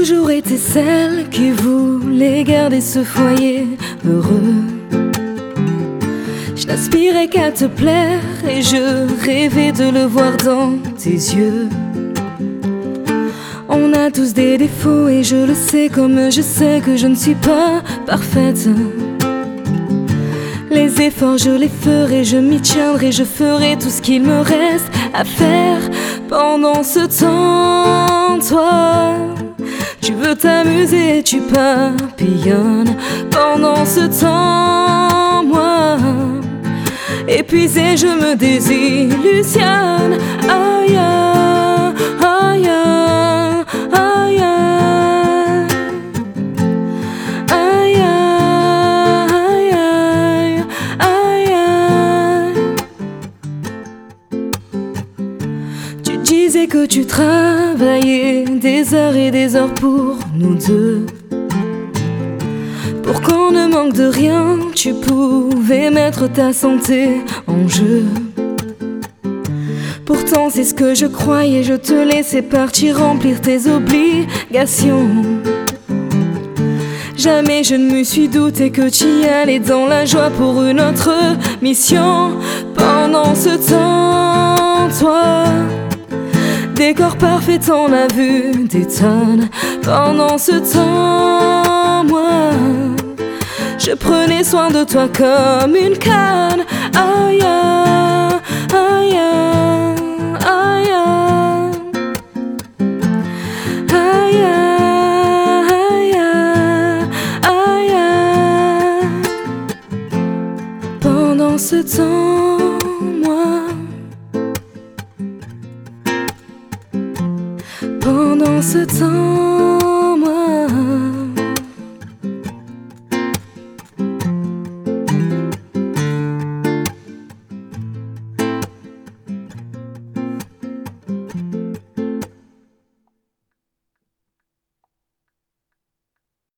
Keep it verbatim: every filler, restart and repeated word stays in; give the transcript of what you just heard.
toujours été celle qui voulait garder ce foyer heureux. Je n'aspirais qu'à te plaire et je rêvais de le voir dans tes yeux. On a tous des défauts et je le sais, comme je sais que je ne suis pas parfaite. Les efforts je les ferai, je m'y tiendrai, je ferai tout ce qu'il me reste à faire. Pendant ce temps, toi, tu veux t'amuser, tu papillonnes. Pendant ce temps, moi, épuisé, je me désillusionne. Aïe, aïe, aïe, aïe, aïe, aïe, aïe. Tu disais que tu travaillais des heures et des heures pour nous deux. Pour qu'on ne manque de rien, tu pouvais mettre ta santé en jeu. Pourtant c'est ce que je croyais, je te laissais partir remplir tes obligations. Jamais je ne me suis douté que tu y allais dans la joie pour une autre mission. Pendant ce temps, toi, décor parfait, t'en as vu des tonnes. Pendant ce temps, moi, je prenais soin de toi comme une canne. Aïe, aïe, aïe, aïe, aïe, aïe, aïe. Pendant ce temps, moi, pendant ce temps